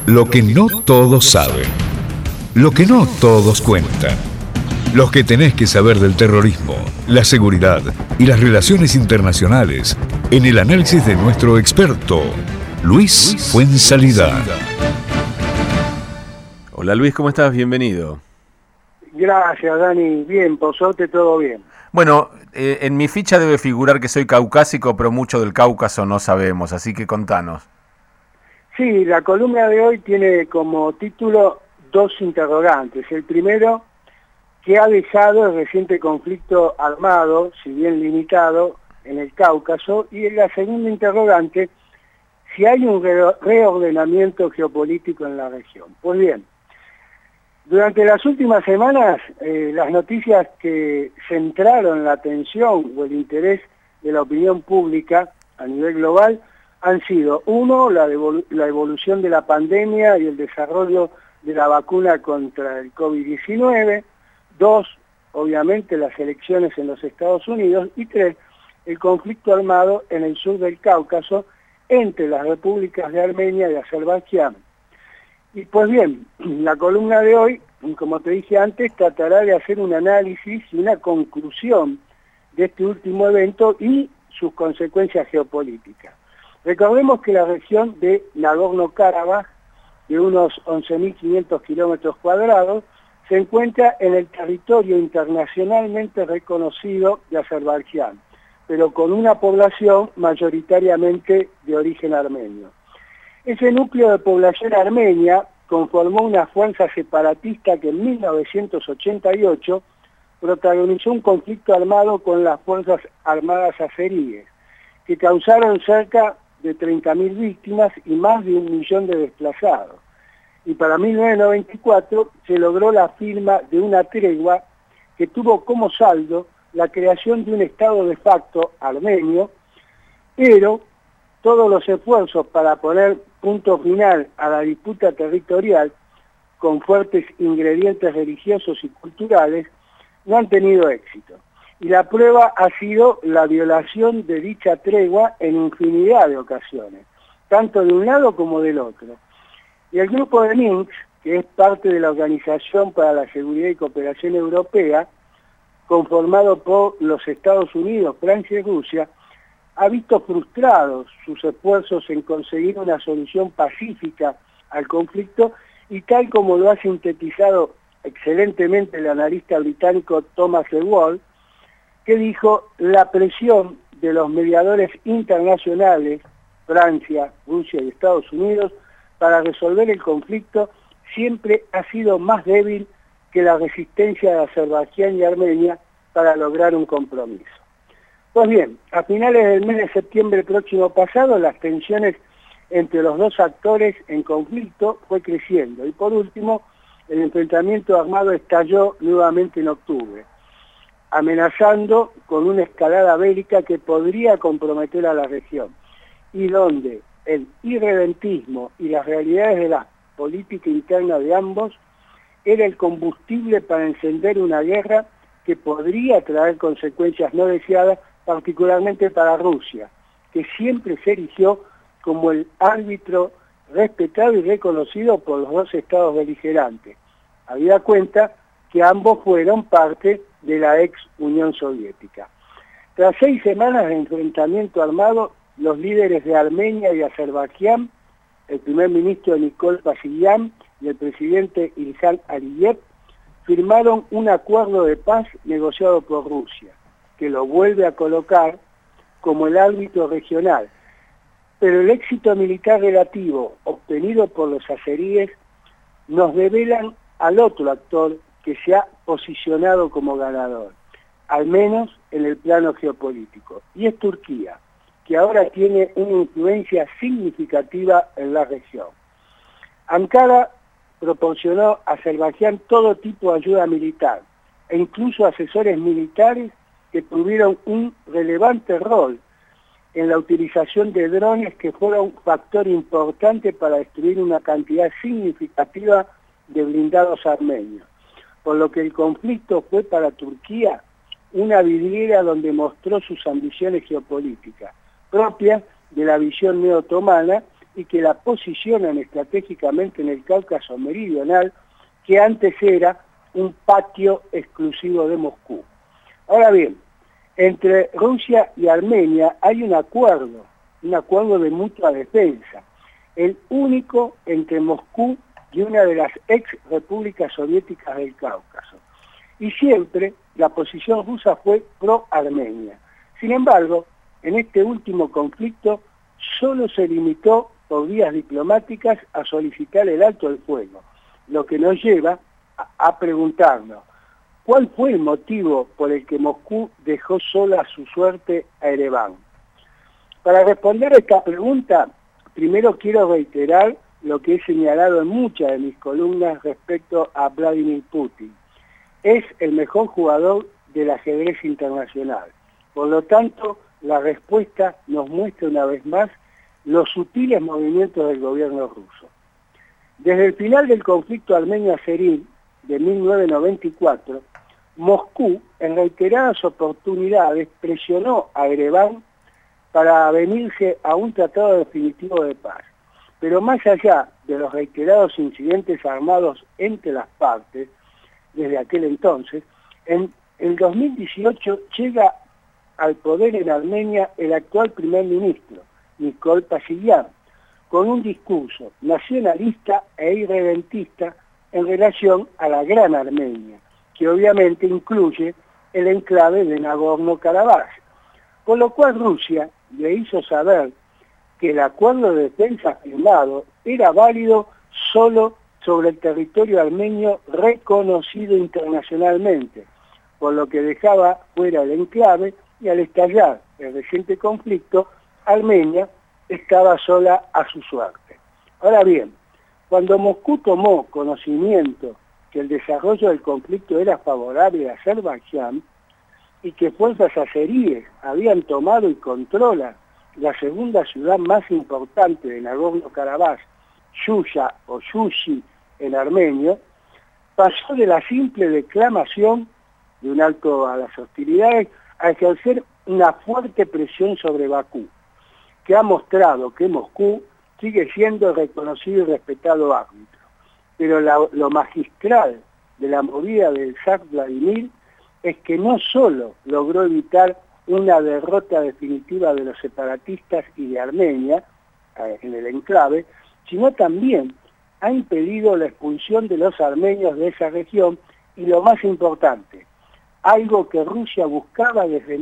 Lo que no todos saben. Lo que no todos cuentan. Los que tenés que saber del terrorismo, la seguridad y las relaciones internacionales en el análisis de nuestro experto, Luis Fuenzalida. Hola Luis, ¿cómo estás? Bienvenido. Gracias, Dani. Bien, por suerte todo bien. Bueno, en mi ficha debe figurar que soy caucásico, pero mucho del Cáucaso no sabemos, así que contanos. Sí, la columna de hoy tiene como título dos interrogantes. El primero, ¿qué ha dejado el reciente conflicto armado, si bien limitado, en el Cáucaso? Y la segunda interrogante, si hay un reordenamiento geopolítico en la región. Pues bien, durante las últimas semanas, las noticias que centraron la atención o el interés de la opinión pública a nivel global han sido, uno, la evolución de la pandemia y el desarrollo de la vacuna contra el COVID-19, dos, obviamente, las elecciones en los Estados Unidos, y tres, el conflicto armado en el sur del Cáucaso entre las repúblicas de Armenia y Azerbaiyán. Y pues bien, la columna de hoy, como te dije antes, tratará de hacer un análisis y una conclusión de este último evento y sus consecuencias geopolíticas. Recordemos que la región de Nagorno-Karabaj, de unos 11.500 kilómetros cuadrados, se encuentra en el territorio internacionalmente reconocido de Azerbaiyán, pero con una población mayoritariamente de origen armenio. Ese núcleo de población armenia conformó una fuerza separatista que en 1988 protagonizó un conflicto armado con las fuerzas armadas azeríes, que causaron cerca de 30.000 víctimas y más de 1 millón de desplazados. Y para 1994 se logró la firma de una tregua que tuvo como saldo la creación de un Estado de facto armenio, pero todos los esfuerzos para poner punto final a la disputa territorial, con fuertes ingredientes religiosos y culturales, no han tenido éxito. Y la prueba ha sido la violación de dicha tregua en infinidad de ocasiones, tanto de un lado como del otro. Y el grupo de Minsk, que es parte de la Organización para la Seguridad y Cooperación Europea, conformado por los Estados Unidos, Francia y Rusia, ha visto frustrados sus esfuerzos en conseguir una solución pacífica al conflicto y tal como lo ha sintetizado excelentemente el analista británico Thomas Ewald, que dijo, la presión de los mediadores internacionales, Francia, Rusia y Estados Unidos, para resolver el conflicto siempre ha sido más débil que la resistencia de Azerbaiyán y Armenia para lograr un compromiso. Pues bien, a finales del mes de septiembre próximo pasado, las tensiones entre los dos actores en conflicto fue creciendo. Y por último, el enfrentamiento armado estalló nuevamente en octubre, amenazando con una escalada bélica que podría comprometer a la región, y donde el irredentismo y las realidades de la política interna de ambos era el combustible para encender una guerra que podría traer consecuencias no deseadas, particularmente para Rusia, que siempre se erigió como el árbitro respetado y reconocido por los dos estados beligerantes, habida cuenta que ambos fueron parte de la ex Unión Soviética. Tras 6 semanas de enfrentamiento armado, los líderes de Armenia y Azerbaiyán, el primer ministro Nikol Pashinyan y el presidente Ilham Aliyev, firmaron un acuerdo de paz negociado por Rusia, que lo vuelve a colocar como el árbitro regional. Pero el éxito militar relativo obtenido por los azeríes nos develan al otro actor que se ha posicionado como ganador, al menos en el plano geopolítico, y es Turquía, que ahora tiene una influencia significativa en la región. Ankara proporcionó a Azerbaiyán todo tipo de ayuda militar, e incluso asesores militares que tuvieron un relevante rol en la utilización de drones que fueron un factor importante para destruir una cantidad significativa de blindados armenios. Por lo que el conflicto fue para Turquía una vidriera donde mostró sus ambiciones geopolíticas, propias de la visión neo-otomana y que la posicionan estratégicamente en el Cáucaso meridional, que antes era un patio exclusivo de Moscú. Ahora bien, entre Rusia y Armenia hay un acuerdo de mutua defensa, el único entre Moscú y una de las ex repúblicas soviéticas del Cáucaso. Y siempre la posición rusa fue pro-Armenia. Sin embargo, en este último conflicto solo se limitó por vías diplomáticas a solicitar el alto el fuego, lo que nos lleva a preguntarnos, ¿cuál fue el motivo por el que Moscú dejó sola a su suerte a Ereván? Para responder a esta pregunta, primero quiero reiterar lo que he señalado en muchas de mis columnas respecto a Vladimir Putin. Es el mejor jugador del ajedrez internacional. Por lo tanto, la respuesta nos muestra una vez más los sutiles movimientos del gobierno ruso. Desde el final del conflicto armenio-azerí de 1994, Moscú, en reiteradas oportunidades, presionó a Ereván para venirse a un tratado definitivo de paz. Pero más allá de los reiterados incidentes armados entre las partes, desde aquel entonces, en el 2018 llega al poder en Armenia el actual primer ministro, Nikol Pashinyan, con un discurso nacionalista e irredentista en relación a la Gran Armenia, que obviamente incluye el enclave de Nagorno-Karabaj, con lo cual Rusia le hizo saber que el acuerdo de defensa firmado era válido solo sobre el territorio armenio reconocido internacionalmente, por lo que dejaba fuera el enclave y al estallar el reciente conflicto, Armenia estaba sola a su suerte. Ahora bien, cuando Moscú tomó conocimiento que el desarrollo del conflicto era favorable a Azerbaiyán y que fuerzas azeríes habían tomado y controlan la segunda ciudad más importante de Nagorno-Karabaj, Shusha o Shushi en armenio, pasó de la simple declamación de un alto a las hostilidades a ejercer una fuerte presión sobre Bakú, que ha mostrado que Moscú sigue siendo reconocido y respetado árbitro. Pero lo magistral de la movida del zar Vladimir es que no solo logró evitar una derrota definitiva de los separatistas y de Armenia en el enclave, sino también ha impedido la expulsión de los armenios de esa región y lo más importante, algo que Rusia buscaba desde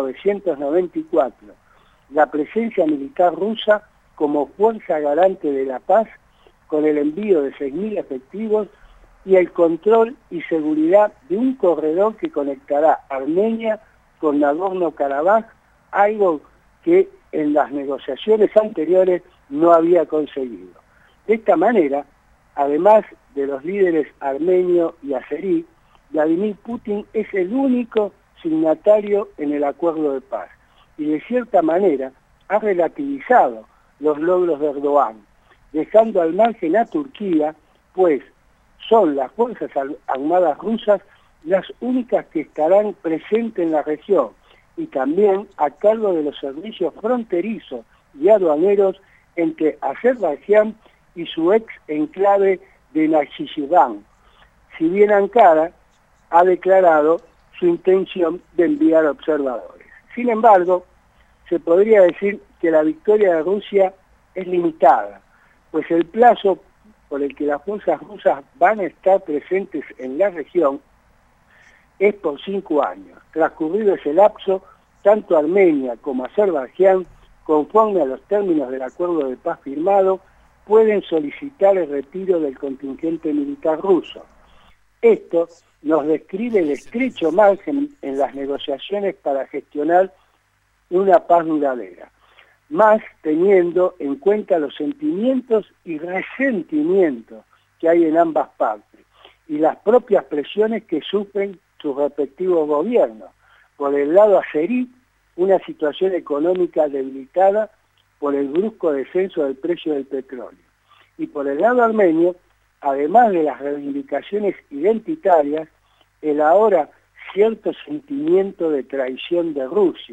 1994, la presencia militar rusa como fuerza garante de la paz, con el envío de 6.000 efectivos y el control y seguridad de un corredor que conectará Armenia con Nagorno-Karabaj, algo que en las negociaciones anteriores no había conseguido. De esta manera, además de los líderes armenio y azerí, Vladimir Putin es el único signatario en el acuerdo de paz y de cierta manera ha relativizado los logros de Erdogan, dejando al margen a Turquía, pues son las fuerzas armadas rusas las únicas que estarán presentes en la región y también a cargo de los servicios fronterizos y aduaneros entre Azerbaiyán y su ex enclave de Nakhchivan, si bien Ankara ha declarado su intención de enviar observadores. Sin embargo, se podría decir que la victoria de Rusia es limitada, pues el plazo por el que las fuerzas rusas van a estar presentes en la región es por 5 años. Transcurrido ese lapso, tanto Armenia como Azerbaiyán, conforme a los términos del acuerdo de paz firmado, pueden solicitar el retiro del contingente militar ruso. Esto nos describe el estrecho margen en las negociaciones para gestionar una paz duradera, más teniendo en cuenta los sentimientos y resentimientos que hay en ambas partes y las propias presiones que sufren sus respectivos gobiernos. Por el lado azerí, una situación económica debilitada por el brusco descenso del precio del petróleo. Y por el lado armenio, además de las reivindicaciones identitarias, el ahora cierto sentimiento de traición de Rusia,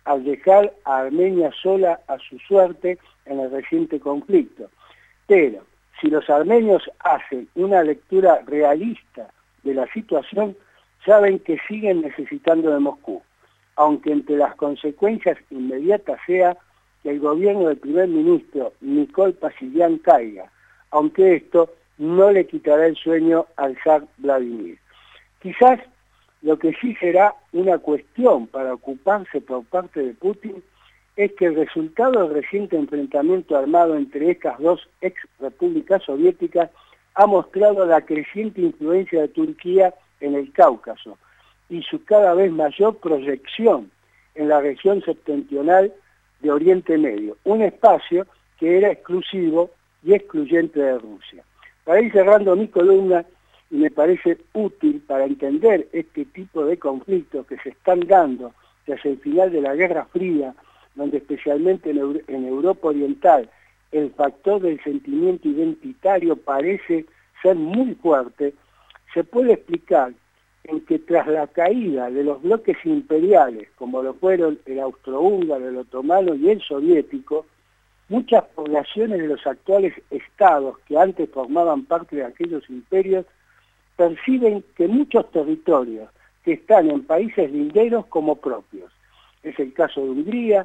al dejar a Armenia sola a su suerte en el reciente conflicto. Pero si los armenios hacen una lectura realista de la situación, saben que siguen necesitando de Moscú, aunque entre las consecuencias inmediatas sea que el gobierno del primer ministro Nikol Pashinyan caiga, aunque esto no le quitará el sueño al zar Vladimir. Quizás lo que sí será una cuestión para ocuparse por parte de Putin es que el resultado del reciente enfrentamiento armado entre estas dos ex repúblicas soviéticas ha mostrado la creciente influencia de Turquía en el Cáucaso y su cada vez mayor proyección en la región septentrional de Oriente Medio, un espacio que era exclusivo y excluyente de Rusia. Para ir cerrando mi columna, y me parece útil para entender este tipo de conflictos que se están dando desde el final de la Guerra Fría, donde especialmente en Europa Oriental el factor del sentimiento identitario parece ser muy fuerte, se puede explicar en que tras la caída de los bloques imperiales, como lo fueron el austrohúngaro, el otomano y el soviético, muchas poblaciones de los actuales estados que antes formaban parte de aquellos imperios perciben que muchos territorios que están en países linderos como propios. Es el caso de Hungría,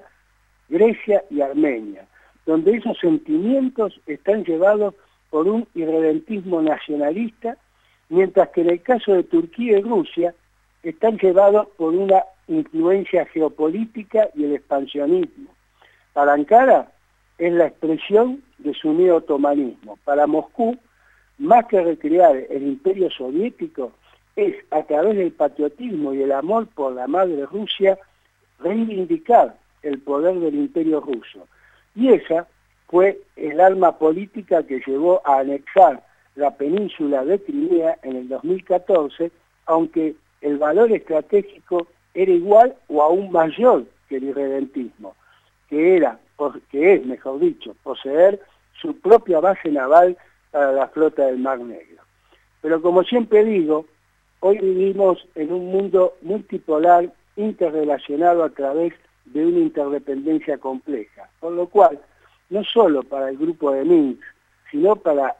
Grecia y Armenia, donde esos sentimientos están llevados por un irredentismo nacionalista, mientras que en el caso de Turquía y Rusia están llevados por una influencia geopolítica y el expansionismo. Para Ankara es la expresión de su neo-otomanismo. Para Moscú, más que recrear el imperio soviético, es a través del patriotismo y el amor por la madre Rusia reivindicar el poder del imperio ruso. Y esa fue el arma política que llevó a anexar la península de Crimea en el 2014, aunque el valor estratégico era igual o aún mayor que el irredentismo, que es, mejor dicho, poseer su propia base naval para la flota del Mar Negro. Pero como siempre digo, hoy vivimos en un mundo multipolar interrelacionado a través de una interdependencia compleja, por lo cual, no solo para el grupo de Minsk, sino para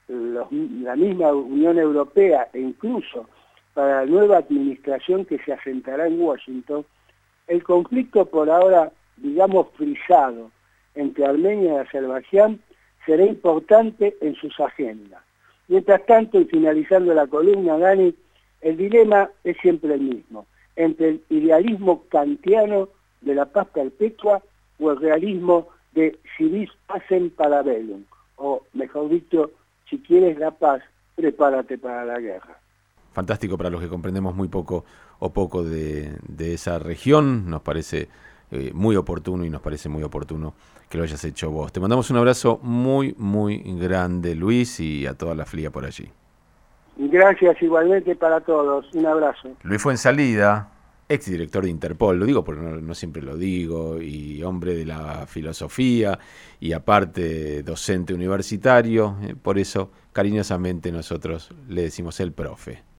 la misma Unión Europea e incluso para la nueva administración que se asentará en Washington, el conflicto por ahora, digamos, frisado entre Armenia y Azerbaiyán será importante en sus agendas. Mientras tanto, y finalizando la columna, Dani, el dilema es siempre el mismo, entre el idealismo kantiano de la paz perpetua o el realismo de si vis pacem para bellum, o mejor dicho, si quieres la paz, prepárate para la guerra. Fantástico para los que comprendemos muy poco o poco de esa región. Nos parece muy oportuno y nos parece muy oportuno que lo hayas hecho vos. Te mandamos un abrazo muy, muy grande, Luis, y a toda la FLIA por allí. Gracias igualmente para todos. Un abrazo. Luis Fuensalida, exdirector de Interpol, lo digo porque no siempre lo digo, y hombre de la filosofía y aparte docente universitario, por eso cariñosamente nosotros le decimos el profe.